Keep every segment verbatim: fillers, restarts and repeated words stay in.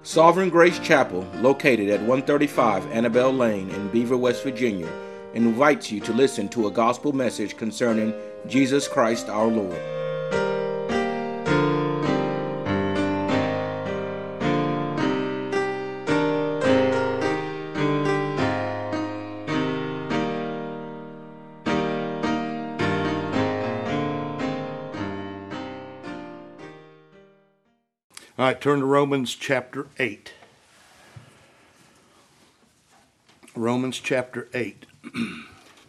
Sovereign Grace Chapel, located at one thirty-five Annabelle Lane in Beaver, West Virginia, invites you to listen to a gospel message concerning Jesus Christ our Lord. All right, turn to Romans chapter eight. Romans chapter eight. I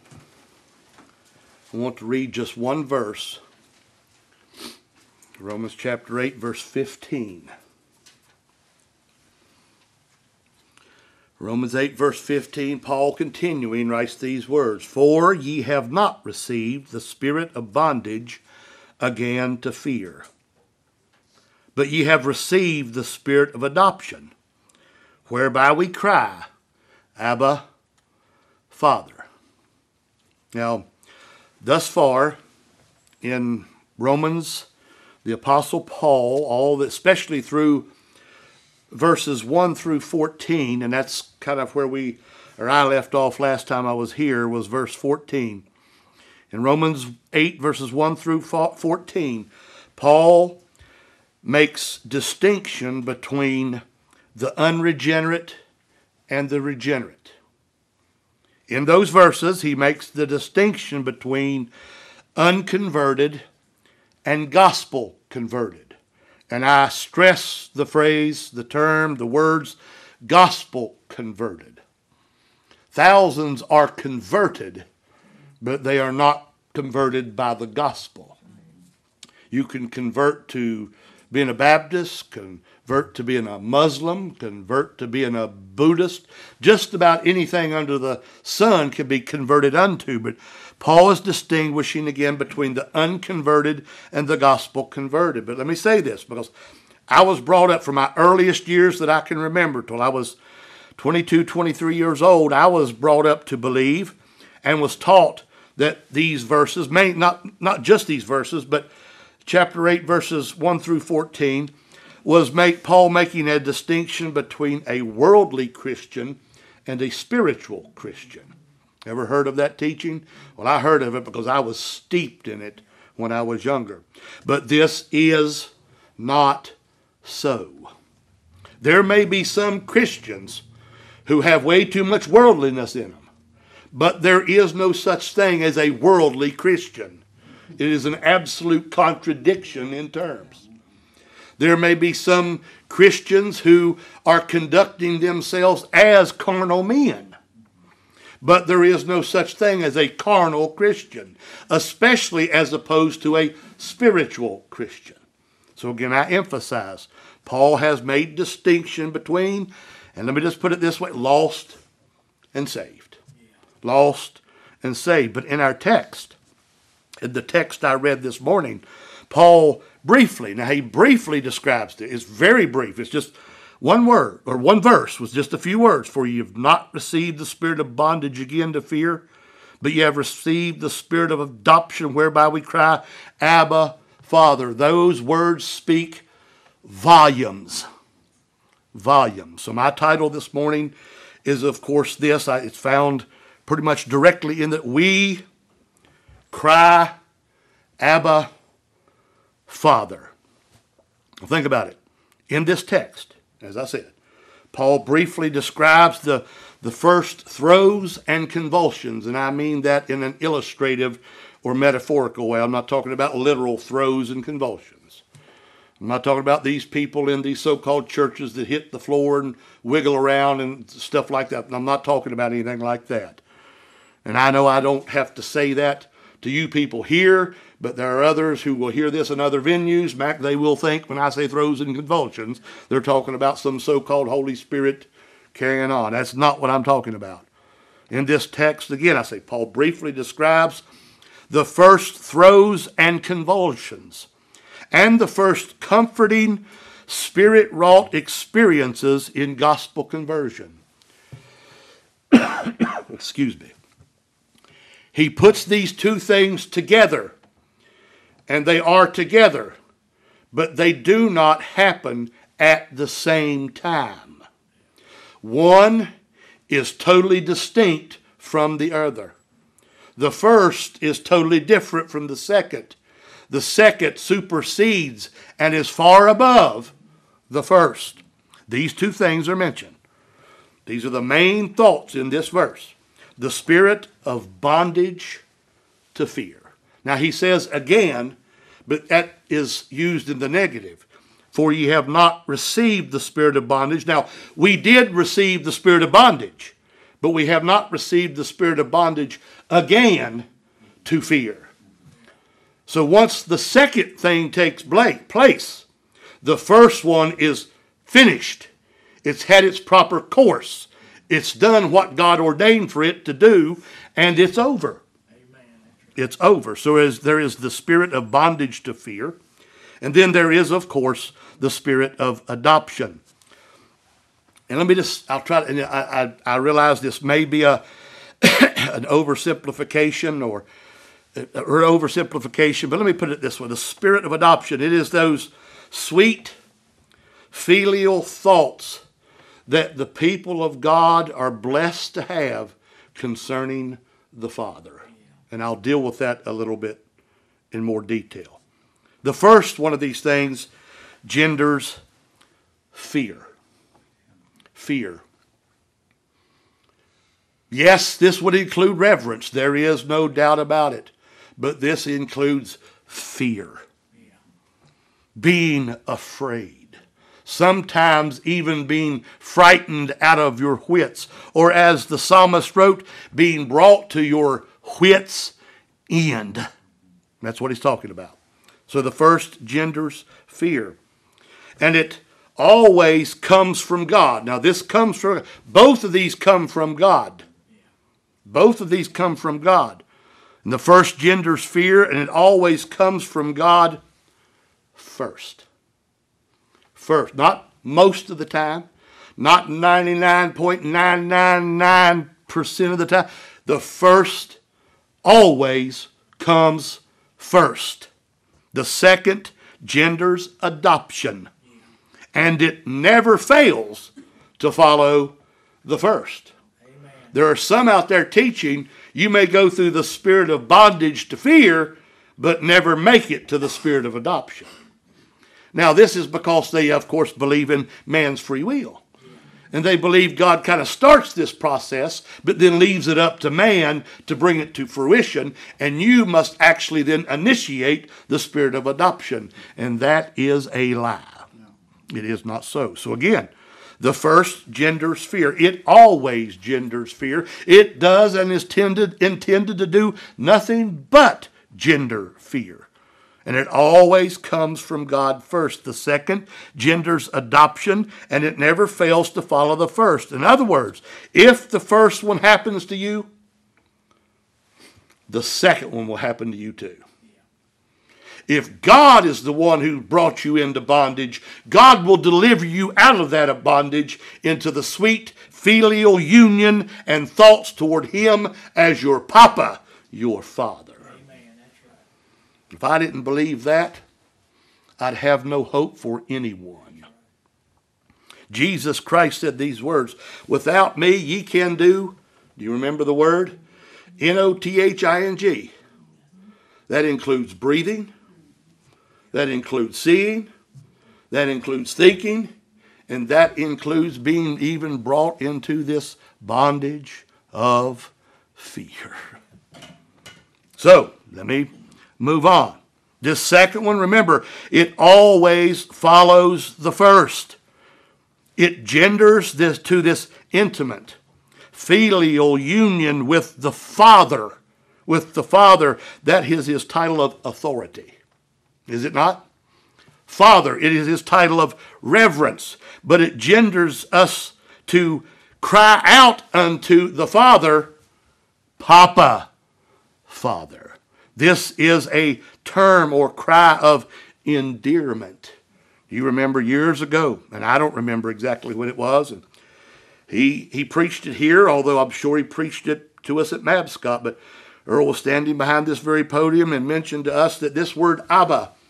want to read just one verse. Romans chapter eight, verse fifteen. Romans eight, verse fifteen, Paul continuing writes these words, "For ye have not received the spirit of bondage again to fear, but ye have received the spirit of adoption, whereby we cry, Abba, Father." Now, thus far in Romans, the Apostle Paul, all especially through verses one through fourteen, and that's kind of where we, or I left off last time I was here, was verse fourteen. In Romans eight, verses one through fourteen, Paul makes distinction between the unregenerate and the regenerate. In those verses, he makes the distinction between unconverted and gospel converted. And I stress the phrase, the term, the words, gospel converted. Thousands are converted, but they are not converted by the gospel. You can convert to being a Baptist, convert to being a Muslim, convert to being a Buddhist. Just about anything under the sun can be converted unto. But Paul is distinguishing again between the unconverted and the gospel converted. But let me say this, because I was brought up from my earliest years that I can remember till I was twenty-two, twenty-three years old. I was brought up to believe and was taught that these verses, may not, not just these verses, but chapter eight, verses one through fourteen, was make Paul making a distinction between a worldly Christian and a spiritual Christian. Ever heard of that teaching? Well, I heard of it because I was steeped in it when I was younger. But this is not so. There may be some Christians who have way too much worldliness in them, but there is no such thing as a worldly Christian. It is an absolute contradiction in terms. There may be some Christians who are conducting themselves as carnal men, but there is no such thing as a carnal Christian, especially as opposed to a spiritual Christian. So again, I emphasize, Paul has made distinction between, and let me just put it this way, lost and saved. Lost and saved. But in our text, in the text I read this morning, Paul briefly, now he briefly describes it. It's very brief. It's just one word, or one verse with just a few words. "For you have not received the spirit of bondage again to fear, but you have received the spirit of adoption, whereby we cry, Abba, Father." Those words speak volumes. Volumes. So my title this morning is, of course, this. It's found pretty much directly in that we cry, Abba, Father. Think about it. In this text, as I said, Paul briefly describes the, the first throes and convulsions, and I mean that in an illustrative or metaphorical way. I'm not talking about literal throes and convulsions. I'm not talking about these people in these so-called churches that hit the floor and wiggle around and stuff like that. I'm not talking about anything like that. And I know I don't have to say that to you people here, but there are others who will hear this in other venues. Mac, they will think when I say throes and convulsions, they're talking about some so-called Holy Spirit carrying on. That's not what I'm talking about. In this text, again, I say Paul briefly describes the first throes and convulsions and the first comforting, spirit-wrought experiences in gospel conversion. Excuse me. He puts these two things together, and they are together, but they do not happen at the same time. One is totally distinct from the other. The first is totally different from the second. The second supersedes and is far above the first. These two things are mentioned. These are the main thoughts in this verse. The spirit of bondage to fear. Now he says again, but that is used in the negative. For ye have not received the spirit of bondage. Now, we did receive the spirit of bondage, but we have not received the spirit of bondage again to fear. So once the second thing takes place, the first one is finished. It's had its proper course. It's done what God ordained for it to do, and it's over. Amen. It's over. So as there is the spirit of bondage to fear, and then there is, of course, the spirit of adoption. And let me just, I'll try to, and I, I, I realize this may be a an oversimplification or, or oversimplification, but let me put it this way. The spirit of adoption, it is those sweet filial thoughts that the people of God are blessed to have concerning the Father. And I'll deal with that a little bit in more detail. The first one of these things genders fear. Fear. Yes, this would include reverence. There is no doubt about it. But this includes fear. Being afraid. Sometimes even being frightened out of your wits. Or as the psalmist wrote, being brought to your wits' end. That's what he's talking about. So the first genders fear. And it always comes from God. Now this comes from, both of these come from God. Both of these come from God. And the first genders fear, and it always comes from God first. First, not most of the time, not ninety-nine point nine nine nine percent of the time. The first always comes first. The second genders adoption. And it never fails to follow the first. Amen. There are some out there teaching you may go through the spirit of bondage to fear, but never make it to the spirit of adoption. Now, this is because they, of course, believe in man's free will. And they believe God kind of starts this process, but then leaves it up to man to bring it to fruition. And you must actually then initiate the spirit of adoption. And that is a lie. It is not so. So again, the first genders fear. It always genders fear. It does and is tended, intended to do nothing but gender fear. And it always comes from God first. The second genders adoption, and it never fails to follow the first. In other words, if the first one happens to you, the second one will happen to you too. If God is the one who brought you into bondage, God will deliver you out of that bondage into the sweet filial union and thoughts toward Him as your Papa, your Father. If I didn't believe that, I'd have no hope for anyone. Jesus Christ said these words, without me ye can do, do you remember the word? N O T H I N G. That includes breathing. That includes seeing. That includes thinking. And that includes being even brought into this bondage of fear. So, let me move on. This second one, remember, it always follows the first. It genders this to this intimate, filial union with the Father. With the Father, that is his title of authority. Is it not? Father, it is his title of reverence. But it genders us to cry out unto the Father, Papa, Father. This is a term or cry of endearment. You remember years ago, and I don't remember exactly when it was, and he he preached it here, although I'm sure he preached it to us at Mabscott, but Earl was standing behind this very podium and mentioned to us that this word Abba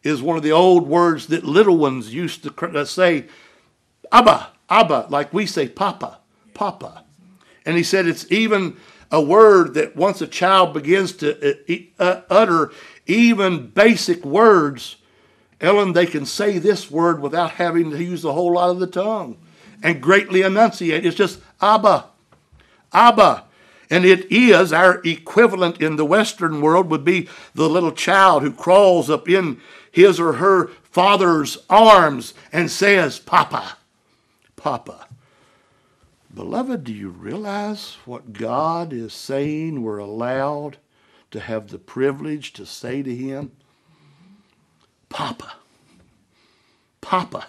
is one of the old words that little ones used to say, Abba, Abba, like we say Papa, Papa. And he said it's even a word that once a child begins to uh, utter even basic words, Ellen, they can say this word without having to use a whole lot of the tongue and greatly enunciate. It's just Abba, Abba. And it is, our equivalent in the Western world would be the little child who crawls up in his or her father's arms and says, Papa, Papa. Beloved, do you realize what God is saying we're allowed to have the privilege to say to him? Papa, Papa.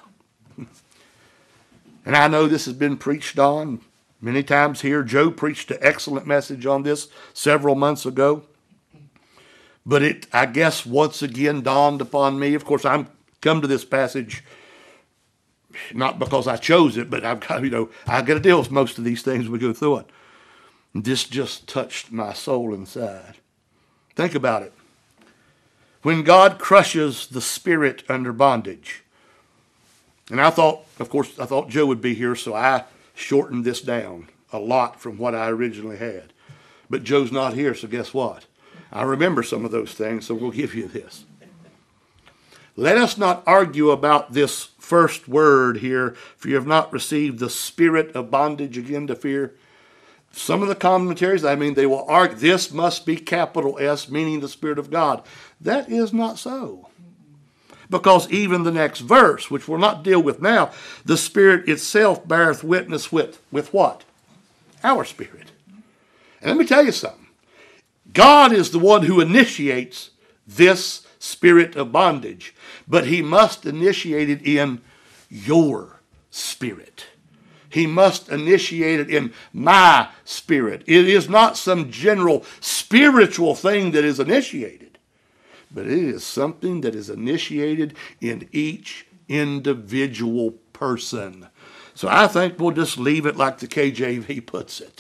And I know this has been preached on many times here. Joe preached an excellent message on this several months ago. But it, I guess, once again dawned upon me. Of course, I'm come to this passage not because I chose it, but I've got, you know, I got to deal with most of these things as we go through it. And this just touched my soul inside. Think about it. When God crushes the spirit under bondage, and I thought, of course, I thought Joe would be here, so I shortened this down a lot from what I originally had. But Joe's not here, so guess what? I remember some of those things, so we'll give you this. Let us not argue about this first word here, for you have not received the spirit of bondage again to fear. Some of the commentaries, I mean, they will argue this must be capital S, meaning the Spirit of God. That is not so. Because even the next verse, which we'll not deal with now, the Spirit itself beareth witness with, with what? Our spirit. And let me tell you something. God is the one who initiates this spirit of bondage, but he must initiate it in your spirit. He must initiate it in my spirit. It is not some general spiritual thing that is initiated, but it is something that is initiated in each individual person. So I think we'll just leave it like the K J V puts it.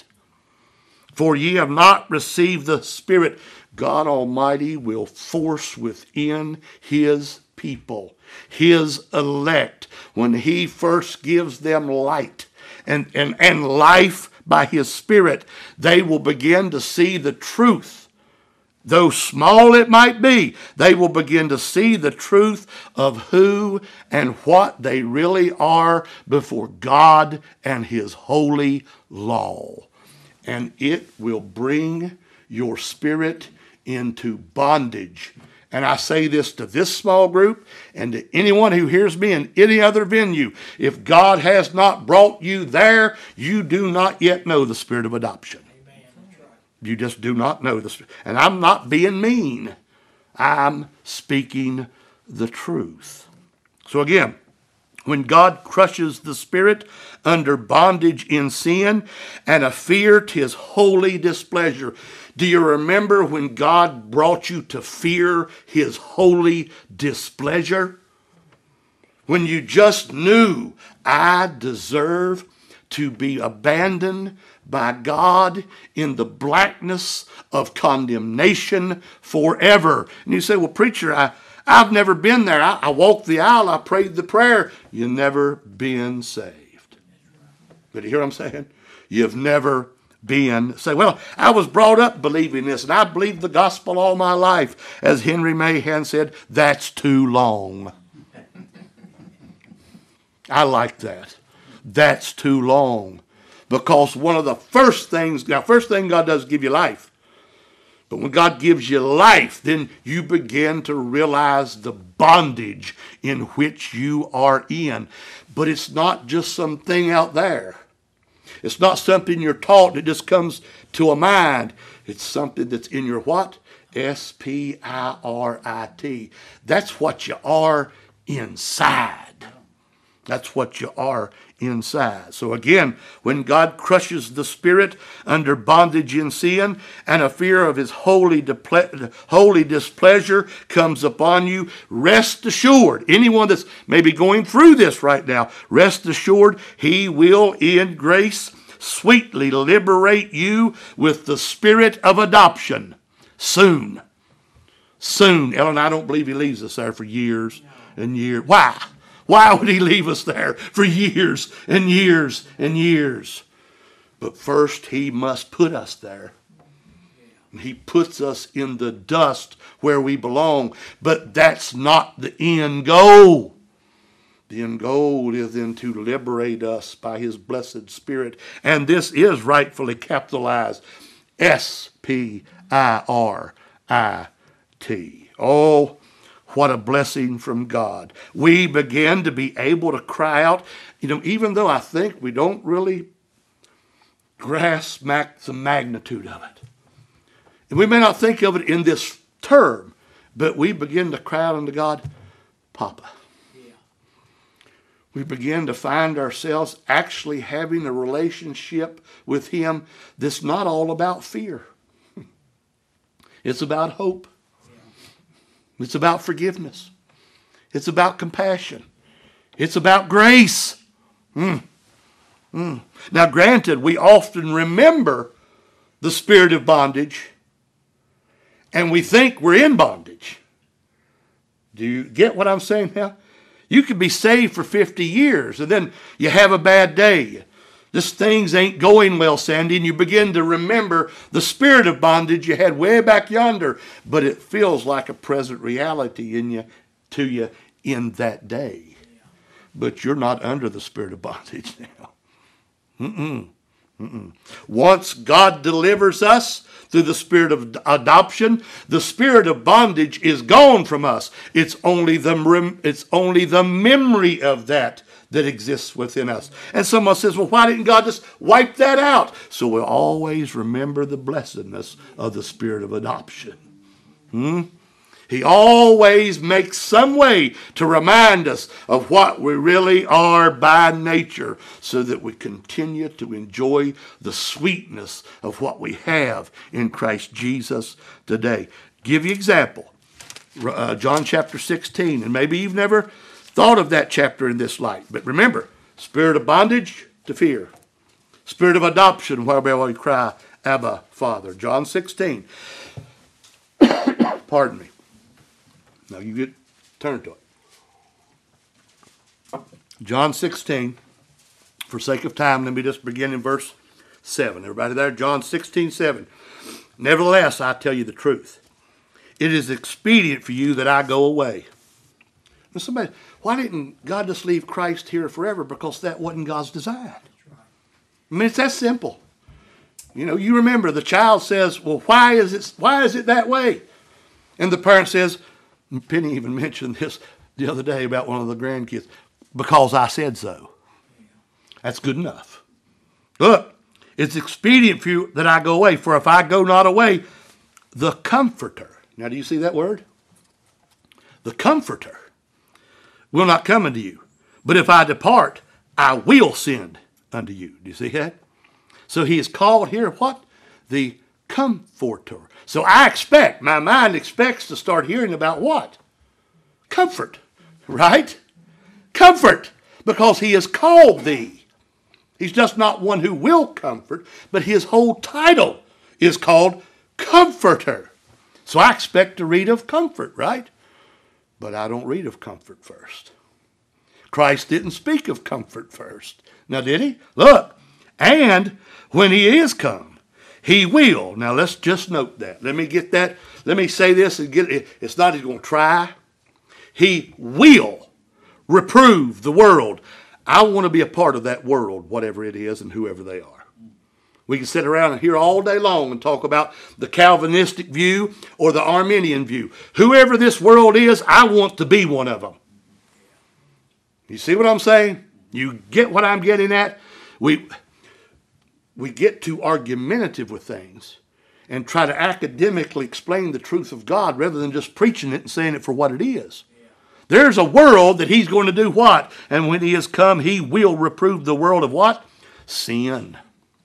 For ye have not received the Spirit. God Almighty will force within his people, his elect, when he first gives them light and, and, and life by his Spirit, they will begin to see the truth. Though small it might be, they will begin to see the truth of who and what they really are before God and his holy law. And it will bring your spirit into bondage. And I say this to this small group and to anyone who hears me in any other venue. If God has not brought you there, you do not yet know the spirit of adoption. Amen. You just do not know the spirit. And I'm not being mean. I'm speaking the truth. So again, when God crushes the spirit under bondage in sin and a fear to his holy displeasure. Do you remember when God brought you to fear his holy displeasure? When you just knew, I deserve to be abandoned by God in the blackness of condemnation forever. And you say, well, preacher, I I've never been there. I, I walked the aisle. I prayed the prayer. You've never been saved. But you hear what I'm saying? You've never been saved. Well, I was brought up believing this, and I believed the gospel all my life. As Henry Mahan said, that's too long. I like that. That's too long. Because one of the first things, now first thing God does is give you life. But when God gives you life, then you begin to realize the bondage in which you are in. But it's not just something out there. It's not something you're taught that just comes to a mind. It's something that's in your what? S P I R I T. That's what you are inside. That's what you are inside. So again, when God crushes the spirit under bondage in sin and a fear of his holy, deple- holy displeasure comes upon you, rest assured, anyone that's maybe going through this right now, rest assured he will in grace sweetly liberate you with the spirit of adoption soon. soon. Ellen, I don't believe he leaves us there for years and years. Why? Why would he leave us there for years and years and years? But first, he must put us there. And he puts us in the dust where we belong. But that's not the end goal. The end goal is then to liberate us by his blessed Spirit. And this is rightfully capitalized S P I R I T. Oh, what a blessing from God. We begin to be able to cry out, you know, even though I think we don't really grasp the magnitude of it. And we may not think of it in this term, but we begin to cry out unto God, Papa. Yeah. We begin to find ourselves actually having a relationship with him that's not all about fear. It's about hope. Yeah. It's about forgiveness. It's about compassion. It's about grace. Mm. Mm. Now, granted, we often remember the spirit of bondage, and we think we're in bondage. Do you get what I'm saying now? You could be saved for fifty years, and then you have a bad day. This things ain't going well, Sandy, and you begin to remember the spirit of bondage you had way back yonder, but it feels like a present reality in you, to you in that day. But you're not under the spirit of bondage now. Mm-mm. Mm-mm. Once God delivers us through the spirit of adoption, the spirit of bondage is gone from us. It's only the, it's only the memory of that that exists within us. And someone says, well, why didn't God just wipe that out? So we'll always remember the blessedness of the spirit of adoption. Hmm? He always makes some way to remind us of what we really are by nature so that we continue to enjoy the sweetness of what we have in Christ Jesus today. Give you an example. Uh, John chapter sixteen, and maybe you've never thought of that chapter in this light. But remember, spirit of bondage to fear. Spirit of adoption, whereby we cry, Abba, Father. John sixteen. Pardon me. Now you get turn to it. John sixteen. For sake of time, let me just begin in verse seven. Everybody there? John sixteen, seven. Nevertheless, I tell you the truth. It is expedient for you that I go away. Now somebody, why didn't God just leave Christ here forever? Because that wasn't God's design. I mean, it's that simple. You know, you remember the child says, well, why is it, why is it that way? And the parent says, Penny even mentioned this the other day about one of the grandkids, because I said so. That's good enough. Look, it's expedient for you that I go away, for if I go not away, the Comforter. Now, do you see that word? The Comforter will not come unto you. But if I depart, I will send unto you. Do you see that? So he is called here what? The Comforter. So I expect, my mind expects to start hearing about what? Comfort. Right? Comfort. Because he has called thee. He's just not one who will comfort, but his whole title is called Comforter. So I expect to read of comfort, right? But I don't read of comfort first. Christ didn't speak of comfort first. Now, did he? Look, and when he is come, he will. Now, let's just note that. Let me get that. Let me say this and get it. It's not he's going to try. He will reprove the world. I want to be a part of that world, whatever it is and whoever they are. We can sit around and hear all day long and talk about the Calvinistic view or the Arminian view. Whoever this world is, I want to be one of them. You see what I'm saying? You get what I'm getting at? We, we get too argumentative with things and try to academically explain the truth of God rather than just preaching it and saying it for what it is. There's a world that he's going to do what? And when he has come, he will reprove the world of what? Sin.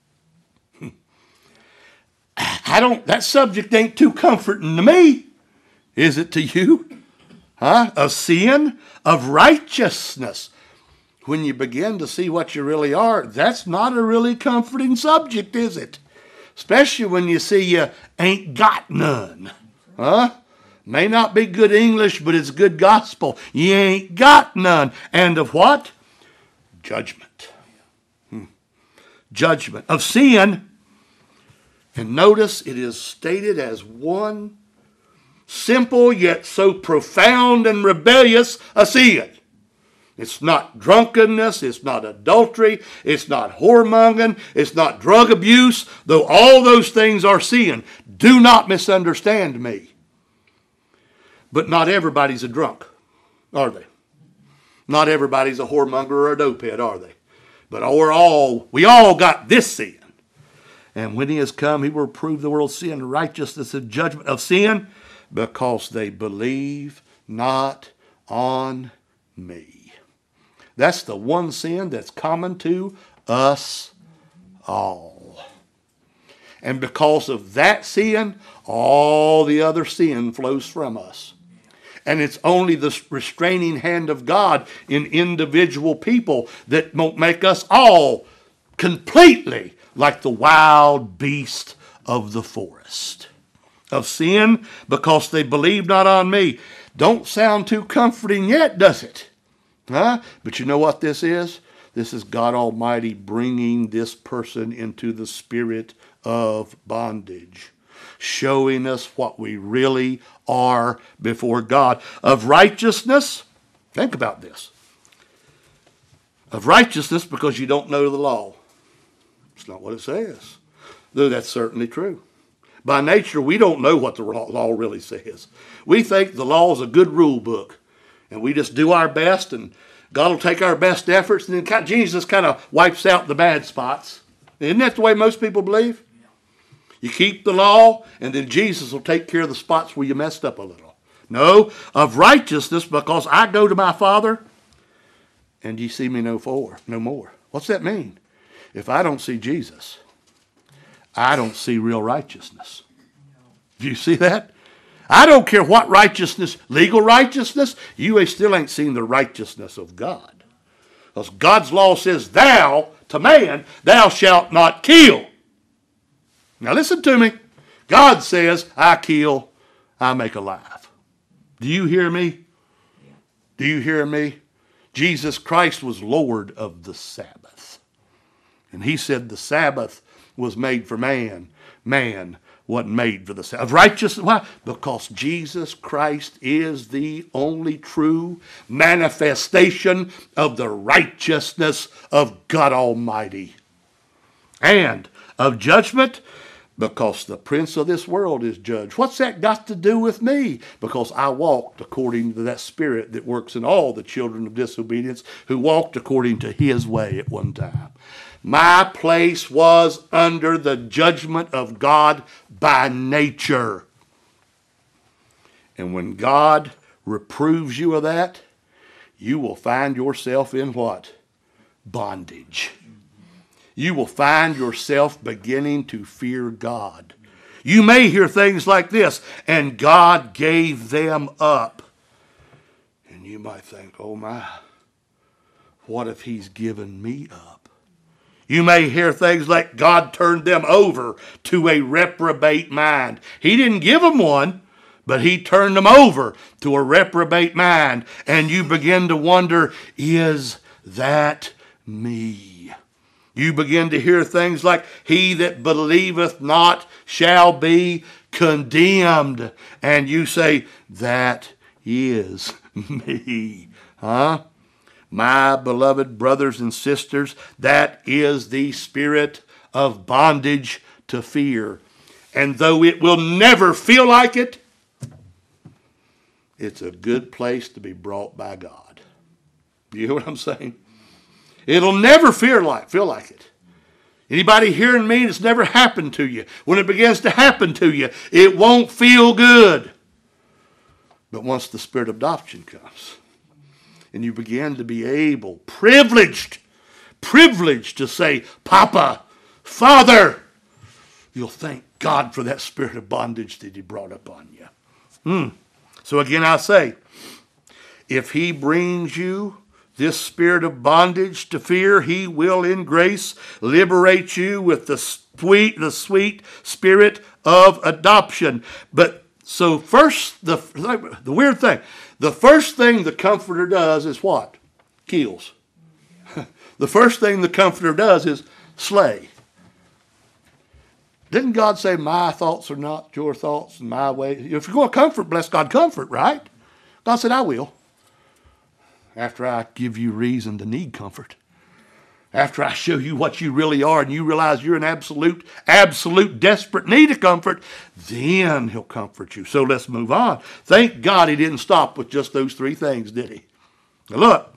I don't, that subject ain't too comforting to me. Is it to you? Huh? Of sin, of righteousness. When you begin to see what you really are, that's not a really comforting subject, is it? Especially when you see you ain't got none. Huh? May not be good English, but it's good gospel. You ain't got none. And of what? Judgment. Hmm. Judgment. Of sin. And notice it is stated as one simple yet so profound and rebellious a sin. It's not drunkenness, it's not adultery, it's not whoremongering, it's not drug abuse, though all those things are sin. Do not misunderstand me. But not everybody's a drunk, are they? Not everybody's a whoremonger or a dopehead, are they? But we're all, we all got this sin. And when he has come, he will prove the world's sin, righteousness, and judgment of sin, because they believe not on me. That's the one sin that's common to us all. And because of that sin, all the other sin flows from us. And it's only the restraining hand of God in individual people that won't make us all completely like the wild beast of the forest. Of sin, because they believe not on me. Don't sound too comforting yet, does it? Huh? But you know what this is? This is God Almighty bringing this person into the spirit of bondage, showing us what we really are before God. Of righteousness, think about this. Of righteousness because you don't know the law. It's not what it says, though that's certainly true. By nature, we don't know what the law really says. We think the law is a good rule book. And we just do our best, and God will take our best efforts, and then Jesus kind of wipes out the bad spots. Isn't that the way most people believe? You keep the law, and then Jesus will take care of the spots where you messed up a little. No, of righteousness, because I go to my Father, and ye see me no more. No more. What's that mean? If I don't see Jesus, I don't see real righteousness. Do you see that? I don't care what righteousness, legal righteousness, you still ain't seen the righteousness of God. Because God's law says, thou, to man, thou shalt not kill. Now listen to me. God says, I kill, I make alive. Do you hear me? Do you hear me? Jesus Christ was Lord of the Sabbath. And he said the Sabbath was made for man. Man wasn't made for the Sabbath. Righteousness, why? Because Jesus Christ is the only true manifestation of the righteousness of God Almighty. And of judgment, because the prince of this world is judged. What's that got to do with me? Because I walked according to that spirit that works in all the children of disobedience who walked according to his way at one time. My place was under the judgment of God by nature. And when God reproves you of that, you will find yourself in what? Bondage. You will find yourself beginning to fear God. You may hear things like this, and God gave them up. And you might think, oh my, what if he's given me up? You may hear things like God turned them over to a reprobate mind. He didn't give them one, but he turned them over to a reprobate mind. And you begin to wonder, is that me? You begin to hear things like, he that believeth not shall be condemned. And you say, that is me. Huh? My beloved brothers and sisters, that is the spirit of bondage to fear. And though it will never feel like it, it's a good place to be brought by God. Do you hear what I'm saying? It'll never feel like, feel like it. Anybody hearing me, it's never happened to you. When it begins to happen to you, it won't feel good. But once the spirit of adoption comes, and you begin to be able, privileged, privileged to say, Papa, Father, you'll thank God for that spirit of bondage that he brought upon you. Hmm. So again, I say, if he brings you this spirit of bondage to fear, he will in grace liberate you with the sweet, the sweet spirit of adoption. But So first, the, the weird thing, the first thing the Comforter does is what? Kills. The first thing the Comforter does is slay. Didn't God say, my thoughts are not your thoughts and my ways? If you're going to comfort, bless God, comfort, right? God said, I will. After I give you reason to need comfort. After I show you what you really are and you realize you're in absolute, absolute desperate need of comfort, then he'll comfort you. So let's move on. Thank God he didn't stop with just those three things, did he? Now look,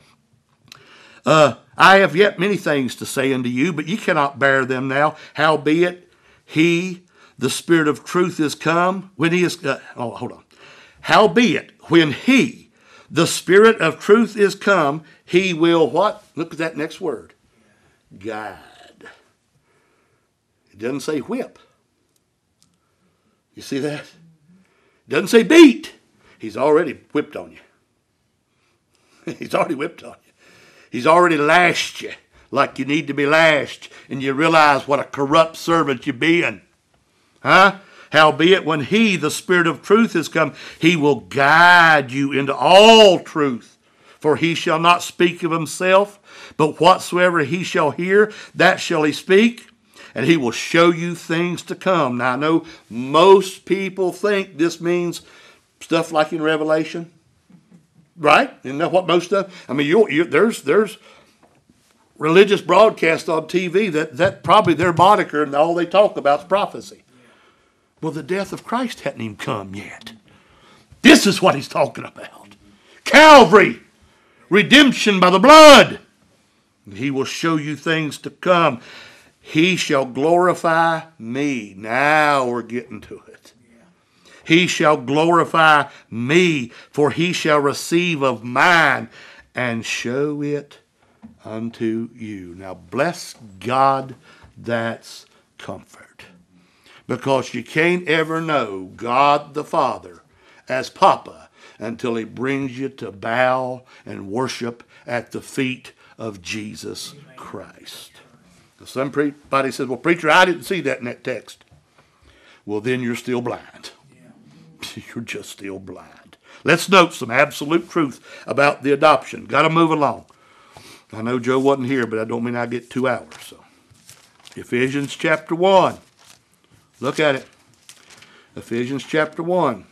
uh, I have yet many things to say unto you, but ye cannot bear them now. Howbeit, he, the Spirit of truth, is come. When he is, uh, oh, hold on. Howbeit, when he, the Spirit of truth, is come, he will what? Look at that next word. Guide. It doesn't say whip. You see that? It doesn't say beat. He's already whipped on you. He's already whipped on you. He's already lashed you like you need to be lashed, and you realize what a corrupt servant you're being. Huh? Howbeit, when he, the Spirit of truth, is come, he will guide you into all truth. For he shall not speak of himself, but whatsoever he shall hear, that shall he speak, and he will show you things to come. Now, I know most people think this means stuff like in Revelation, right? Isn't that what most of? I mean, you, you, there's there's religious broadcasts on T V that that probably their moniker and all they talk about is prophecy. Well, the death of Christ hadn't even come yet. This is what he's talking about. Calvary. Redemption by the blood. He will show you things to come. He shall glorify me. Now we're getting to it. He shall glorify me, for he shall receive of mine and show it unto you. Now bless God, that's comfort. Because you can't ever know God the Father as Papa until he brings you to bow and worship at the feet of Jesus Christ. Now somebody says, well, preacher, I didn't see that in that text. Well, then you're still blind. Yeah. You're just still blind. Let's note some absolute truth about the adoption. Got to move along. I know Joe wasn't here, but I don't mean I get two hours. So, Ephesians chapter one. Look at it. Ephesians chapter one.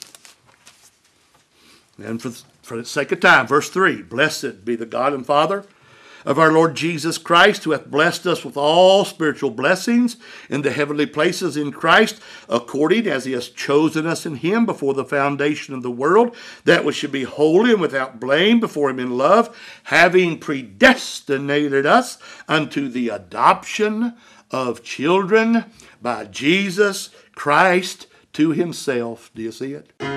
And for, for the sake of time, verse three, blessed be the God and Father of our Lord Jesus Christ, who hath blessed us with all spiritual blessings in the heavenly places in Christ, according as he has chosen us in him before the foundation of the world, that we should be holy and without blame before him in love, having predestinated us unto the adoption of children by Jesus Christ to himself. Do you see it?